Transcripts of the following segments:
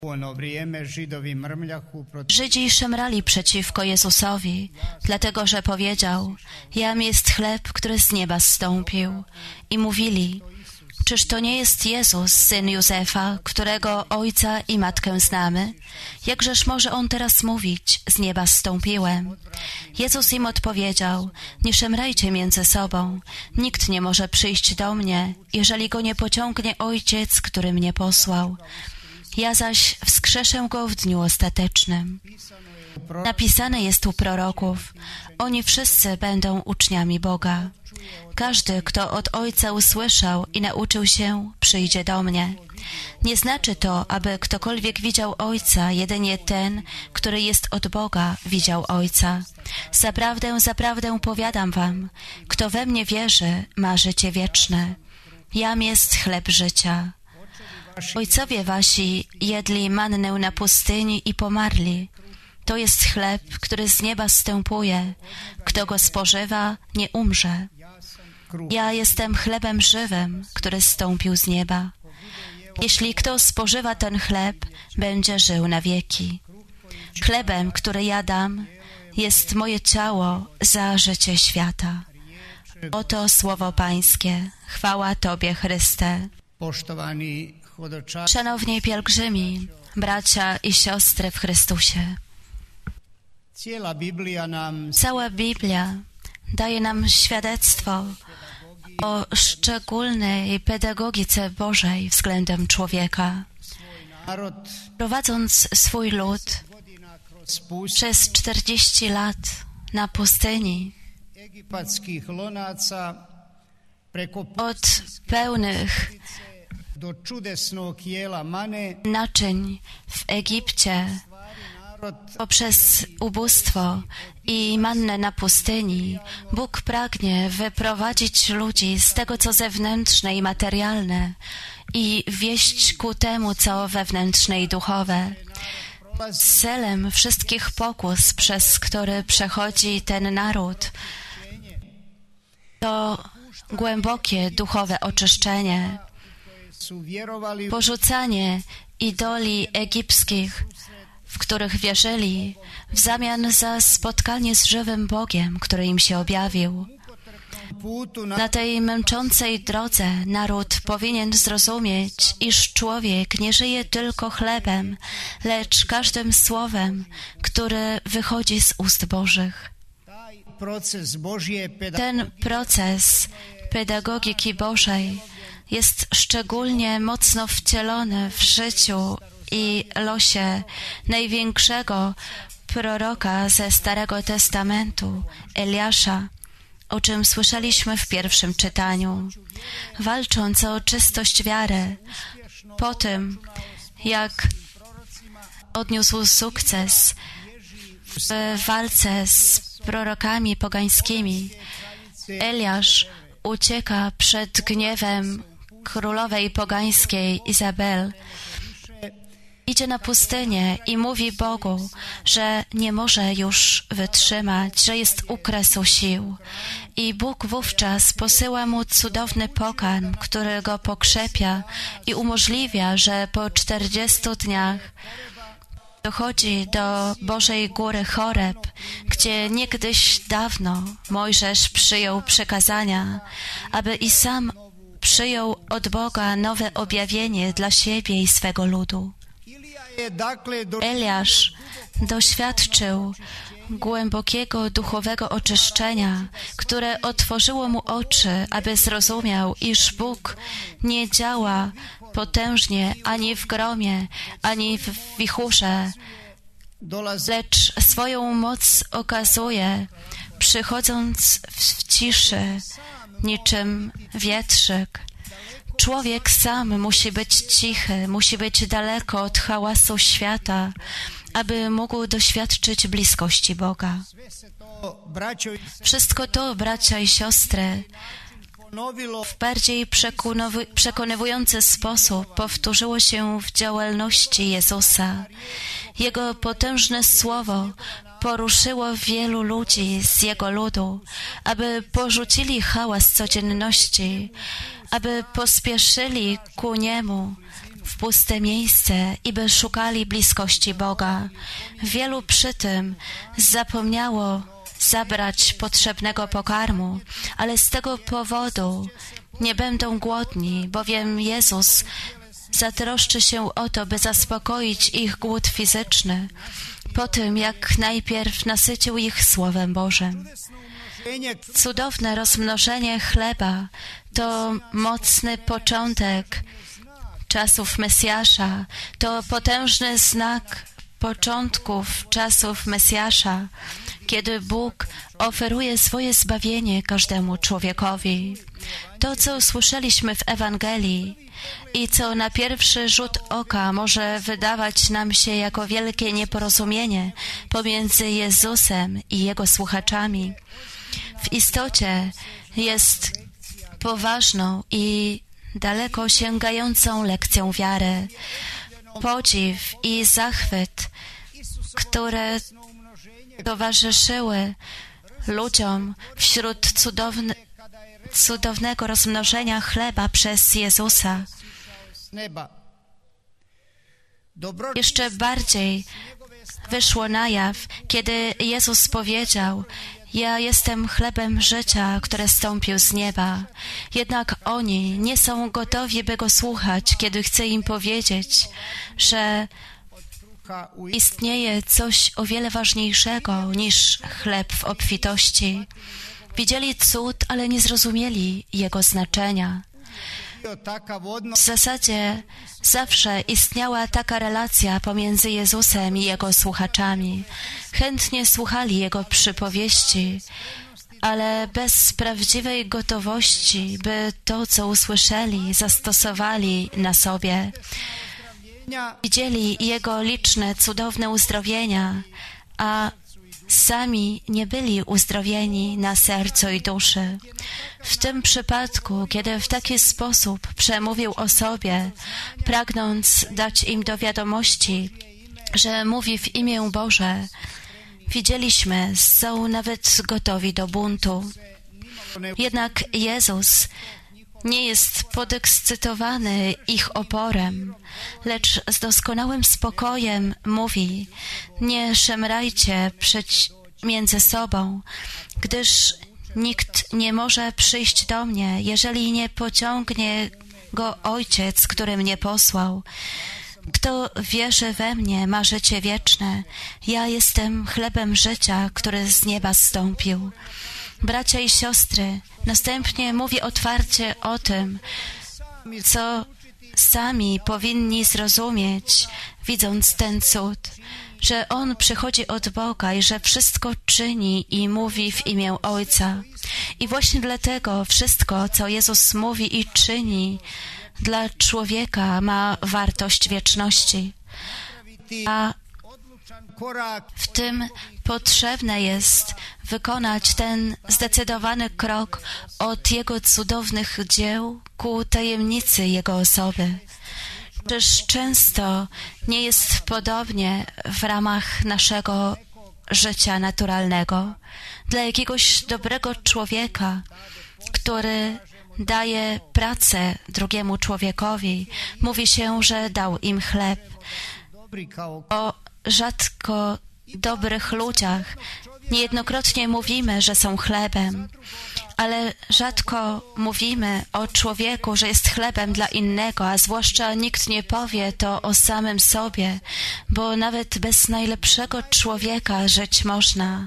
Żydzi szemrali przeciwko Jezusowi, dlatego że powiedział: Jam jest chleb, który z nieba zstąpił. I mówili: Czyż to nie jest Jezus, syn Józefa, którego ojca i matkę znamy? Jakżeż może on teraz mówić: z nieba zstąpiłem? Jezus im odpowiedział: Nie szemrajcie między sobą. Nikt nie może przyjść do mnie, jeżeli go nie pociągnie Ojciec, który mnie posłał. Ja zaś wskrzeszę go w dniu ostatecznym. Napisane jest u proroków: Oni wszyscy będą uczniami Boga. Każdy, kto od Ojca usłyszał i nauczył się, przyjdzie do mnie. Nie znaczy to, aby ktokolwiek widział Ojca, jedynie ten, który jest od Boga, widział Ojca. Zaprawdę, zaprawdę powiadam wam, kto we mnie wierzy, ma życie wieczne. Jam jest chleb życia. Ojcowie wasi jedli mannę na pustyni i pomarli. To jest chleb, który z nieba zstępuje. Kto go spożywa, nie umrze. Ja jestem chlebem żywym, który zstąpił z nieba. Jeśli kto spożywa ten chleb, będzie żył na wieki. Chlebem, który ja dam, jest moje ciało za życie świata. Oto słowo Pańskie. Chwała Tobie, Chryste. Szanowni pielgrzymi, bracia i siostry w Chrystusie, cała Biblia daje nam świadectwo o szczególnej pedagogice Bożej względem człowieka. Prowadząc swój lud przez 40 lat na pustyni, od pełnych naczyń w Egipcie, poprzez ubóstwo i mannę na pustyni, Bóg pragnie wyprowadzić ludzi z tego, co zewnętrzne i materialne, i wieść ku temu, co wewnętrzne i duchowe. Celem wszystkich pokus, przez które przechodzi ten naród, to głębokie duchowe oczyszczenie, porzucanie idoli egipskich, w których wierzyli, w zamian za spotkanie z żywym Bogiem, który im się objawił. Na tej męczącej drodze naród powinien zrozumieć, iż człowiek nie żyje tylko chlebem, lecz każdym słowem, które wychodzi z ust Bożych. Ten proces pedagogiki Bożej jest szczególnie mocno wcielony w życiu i losie największego proroka ze Starego Testamentu, Eliasza, o czym słyszeliśmy w pierwszym czytaniu. Walcząc o czystość wiary, po tym, jak odniósł sukces w walce z prorokami pogańskimi, Eliasz ucieka przed gniewem królowej pogańskiej Izabel. Idzie na pustynię i mówi Bogu, że nie może już wytrzymać, że jest u kresu sił. I Bóg wówczas posyła mu cudowny pokarm, który go pokrzepia i umożliwia, że po 40 dniach dochodzi do Bożej Góry Choreb, gdzie niegdyś dawno Mojżesz przyjął przekazania, aby i sam przyjął od Boga nowe objawienie dla siebie i swego ludu. Eliasz doświadczył głębokiego duchowego oczyszczenia, które otworzyło mu oczy, aby zrozumiał, iż Bóg nie działa potężnie ani w gromie, ani w wichurze, lecz swoją moc okazuje, przychodząc w ciszy, niczym wietrzyk. Człowiek sam musi być cichy, musi być daleko od hałasu świata, aby mógł doświadczyć bliskości Boga. Wszystko to, bracia i siostry, w bardziej przekonywujący sposób powtórzyło się w działalności Jezusa. Jego potężne słowo poruszyło wielu ludzi z Jego ludu, aby porzucili hałas codzienności, aby pospieszyli ku Niemu, w puste miejsce i by szukali bliskości Boga. Wielu przy tym zapomniało zabrać potrzebnego pokarmu, ale z tego powodu nie będą głodni, bowiem Jezus zatroszczy się o to, by zaspokoić ich głód fizyczny, po tym jak najpierw nasycił ich Słowem Bożym. Cudowne rozmnożenie chleba to mocny początek czasów Mesjasza, to potężny znak początków czasów Mesjasza, kiedy Bóg oferuje swoje zbawienie każdemu człowiekowi. To, co usłyszeliśmy w Ewangelii i co na pierwszy rzut oka może wydawać nam się jako wielkie nieporozumienie pomiędzy Jezusem i Jego słuchaczami, w istocie jest poważną i daleko sięgającą lekcją wiary. Podziw i zachwyt, które towarzyszyły ludziom wśród cudownego rozmnożenia chleba przez Jezusa, jeszcze bardziej wyszło na jaw, kiedy Jezus powiedział: ja jestem chlebem życia, który zstąpił z nieba. Jednak oni nie są gotowi, by Go słuchać, kiedy chce im powiedzieć, że istnieje coś o wiele ważniejszego niż chleb w obfitości. Widzieli cud, ale nie zrozumieli jego znaczenia. W zasadzie zawsze istniała taka relacja pomiędzy Jezusem i Jego słuchaczami. Chętnie słuchali Jego przypowieści, ale bez prawdziwej gotowości, by to, co usłyszeli, zastosowali na sobie. Widzieli Jego liczne, cudowne uzdrowienia, a sami nie byli uzdrowieni na sercu i duszy. W tym przypadku, kiedy w taki sposób przemówił o sobie, pragnąc dać im do wiadomości, że mówi w imię Boże, widzieliśmy, są nawet gotowi do buntu. Jednak Jezus nie jest podekscytowany ich oporem, lecz z doskonałym spokojem mówi: nie szemrajcie między sobą, gdyż nikt nie może przyjść do mnie, jeżeli nie pociągnie go Ojciec, który mnie posłał. Kto wierzy we mnie, ma życie wieczne. Ja jestem chlebem życia, który z nieba zstąpił. Bracia i siostry, następnie mówi otwarcie o tym, co sami powinni zrozumieć, widząc ten cud, że On przychodzi od Boga i że wszystko czyni i mówi w imię Ojca. I właśnie dlatego wszystko, co Jezus mówi i czyni, dla człowieka ma wartość wieczności. A w tym potrzebne jest wykonać ten zdecydowany krok od Jego cudownych dzieł ku tajemnicy Jego osoby. Czyż często nie jest podobnie w ramach naszego życia naturalnego? Dla jakiegoś dobrego człowieka, który daje pracę drugiemu człowiekowi, mówi się, że dał im chleb. O rzadko dobrych ludziach niejednokrotnie mówimy, że są chlebem, ale rzadko mówimy o człowieku, że jest chlebem dla innego, a zwłaszcza nikt nie powie to o samym sobie, bo nawet bez najlepszego człowieka żyć można.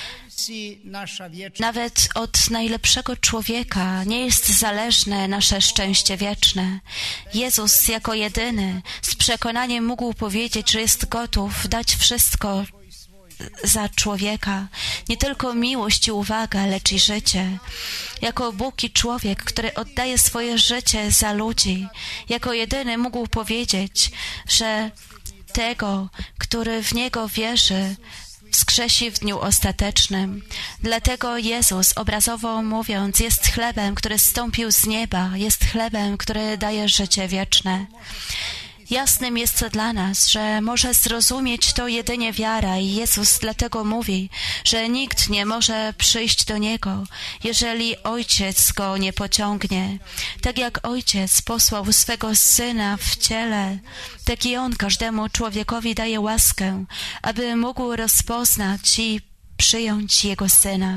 Nawet od najlepszego człowieka nie jest zależne nasze szczęście wieczne. Jezus jako jedyny z przekonaniem mógł powiedzieć, że jest gotów dać wszystko za człowieka. Nie tylko miłość i uwagę, lecz i życie. Jako Bóg i człowiek, który oddaje swoje życie za ludzi, jako jedyny mógł powiedzieć, że tego, który w Niego wierzy, wskrzesi w dniu ostatecznym. Dlatego Jezus, obrazowo mówiąc, jest chlebem, który zstąpił z nieba, jest chlebem, który daje życie wieczne. Jasnym jest dla nas, że może zrozumieć to jedynie wiara i Jezus dlatego mówi, że nikt nie może przyjść do Niego, jeżeli Ojciec Go nie pociągnie. Tak jak Ojciec posłał swego Syna w ciele, tak i On każdemu człowiekowi daje łaskę, aby mógł rozpoznać i przyjąć Jego Syna.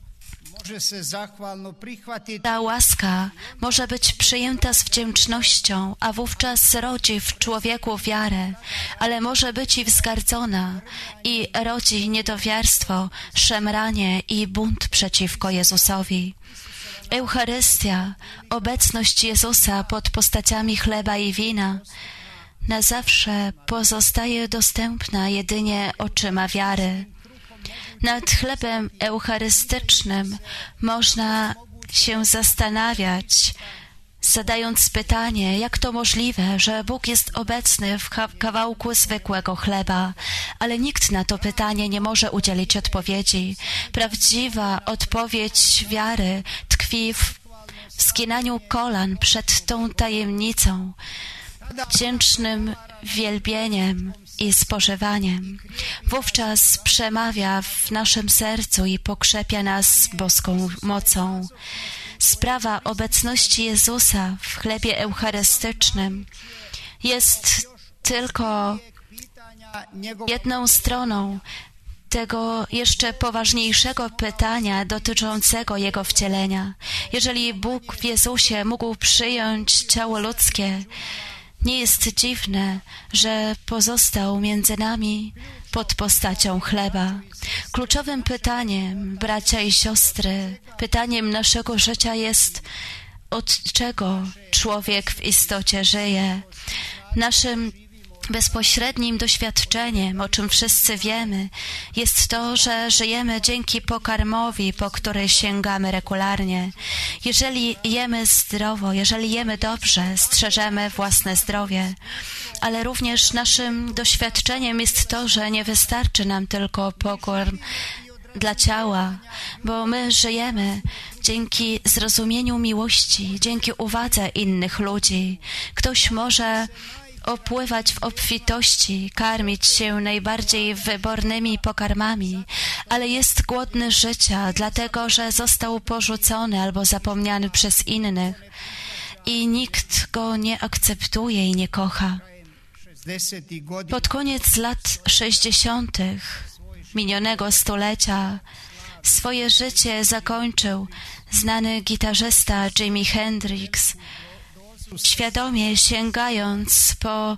Ta łaska może być przyjęta z wdzięcznością, a wówczas rodzi w człowieku wiarę, ale może być i wzgardzona i rodzi niedowiarstwo, szemranie i bunt przeciwko Jezusowi. Eucharystia, obecność Jezusa pod postaciami chleba i wina, na zawsze pozostaje dostępna jedynie oczyma wiary. Nad chlebem eucharystycznym można się zastanawiać, zadając pytanie, jak to możliwe, że Bóg jest obecny w kawałku zwykłego chleba, ale nikt na to pytanie nie może udzielić odpowiedzi. Prawdziwa odpowiedź wiary tkwi w skinaniu kolan przed tą tajemnicą, wdzięcznym wielbieniem i spożywaniem. Wówczas przemawia w naszym sercu i pokrzepia nas boską mocą. Sprawa obecności Jezusa w chlebie eucharystycznym jest tylko jedną stroną tego jeszcze poważniejszego pytania dotyczącego Jego wcielenia. Jeżeli Bóg w Jezusie mógł przyjąć ciało ludzkie, nie jest dziwne, że pozostał między nami pod postacią chleba. Kluczowym pytaniem, bracia i siostry, pytaniem naszego życia jest, od czego człowiek w istocie żyje. Naszym bezpośrednim doświadczeniem, o czym wszyscy wiemy, jest to, że żyjemy dzięki pokarmowi, po który sięgamy regularnie. Jeżeli jemy zdrowo, jeżeli jemy dobrze, strzeżemy własne zdrowie. Ale również naszym doświadczeniem jest to, że nie wystarczy nam tylko pokarm dla ciała, bo my żyjemy dzięki zrozumieniu miłości, dzięki uwadze innych ludzi. Ktoś może opływać w obfitości, karmić się najbardziej wybornymi pokarmami, ale jest głodny życia, dlatego że został porzucony albo zapomniany przez innych i nikt go nie akceptuje i nie kocha. Pod koniec lat 60. minionego stulecia swoje życie zakończył znany gitarzysta Jimi Hendrix, świadomie sięgając po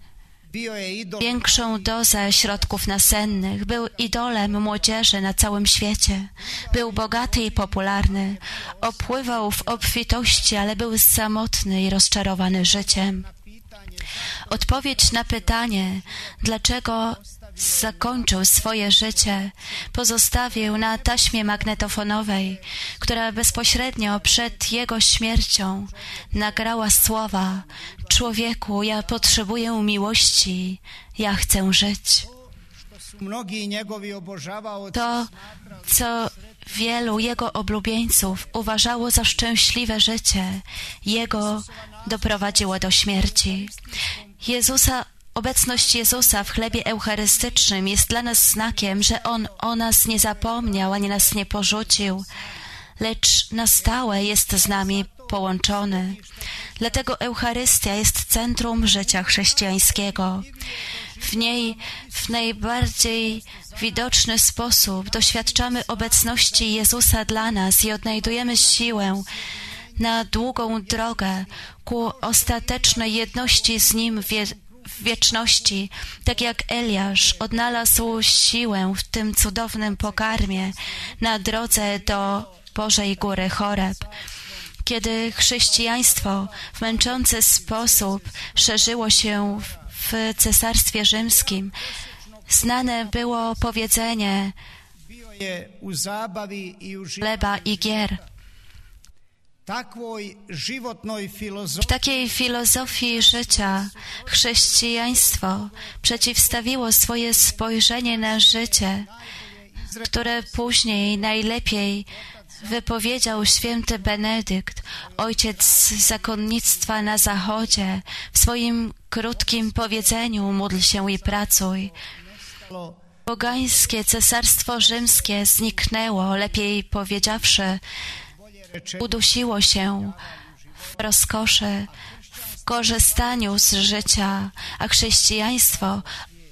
większą dozę środków nasennych. Był idolem młodzieży na całym świecie. Był bogaty i popularny. Opływał w obfitości, ale był samotny i rozczarowany życiem. Odpowiedź na pytanie, dlaczego zakończył swoje życie, pozostawił na taśmie magnetofonowej, która bezpośrednio przed jego śmiercią nagrała słowa: człowieku, ja potrzebuję miłości, ja chcę żyć. To, co wielu jego oblubieńców uważało za szczęśliwe życie, jego doprowadziło do śmierci. Obecność Jezusa w chlebie eucharystycznym jest dla nas znakiem, że On o nas nie zapomniał, ani nas nie porzucił, lecz na stałe jest z nami połączony. Dlatego Eucharystia jest centrum życia chrześcijańskiego. W niej w najbardziej widoczny sposób doświadczamy obecności Jezusa dla nas i odnajdujemy siłę na długą drogę ku ostatecznej jedności z Nim w wieczności, tak jak Eliasz odnalazł siłę w tym cudownym pokarmie na drodze do Bożej Góry Choreb. Kiedy chrześcijaństwo w męczący sposób szerzyło się w Cesarstwie Rzymskim, znane było powiedzenie chleba i gier. W takiej filozofii życia chrześcijaństwo przeciwstawiło swoje spojrzenie na życie które później najlepiej wypowiedział święty Benedykt, ojciec zakonnictwa na Zachodzie, w swoim krótkim powiedzeniu: módl się i pracuj. Pogańskie Cesarstwo Rzymskie zniknęło, lepiej powiedziawszy, udusiło się w rozkoszy, w korzystaniu z życia, a chrześcijaństwo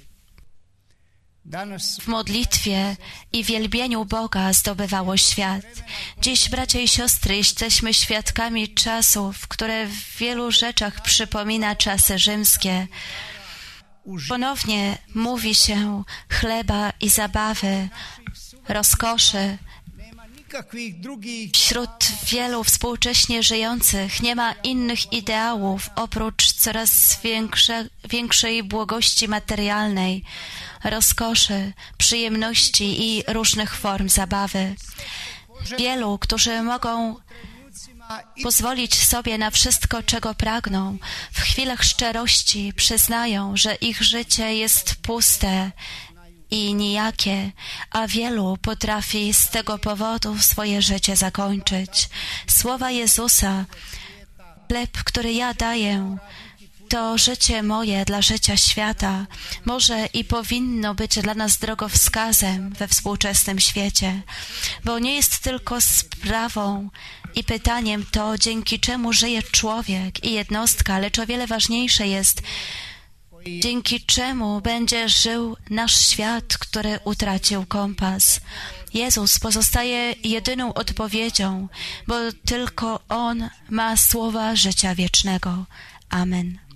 w modlitwie i wielbieniu Boga zdobywało świat. Dziś, bracia i siostry, jesteśmy świadkami czasów, które w wielu rzeczach przypomina czasy rzymskie. Ponownie mówi się chleba i zabawy, rozkoszy. Wśród wielu współcześnie żyjących nie ma innych ideałów oprócz coraz większej błogości materialnej, rozkoszy, przyjemności i różnych form zabawy. Wielu, którzy mogą pozwolić sobie na wszystko, czego pragną, w chwilach szczerości przyznają, że ich życie jest puste i nijakie, a wielu potrafi z tego powodu swoje życie zakończyć. Słowa Jezusa: chleb, który ja daję, to życie moje dla życia świata, może i powinno być dla nas drogowskazem we współczesnym świecie, bo nie jest tylko sprawą i pytaniem to, dzięki czemu żyje człowiek i jednostka, lecz o wiele ważniejsze jest, dzięki czemu będzie żył nasz świat, który utracił kompas. Jezus pozostaje jedyną odpowiedzią, bo tylko On ma słowa życia wiecznego. Amen.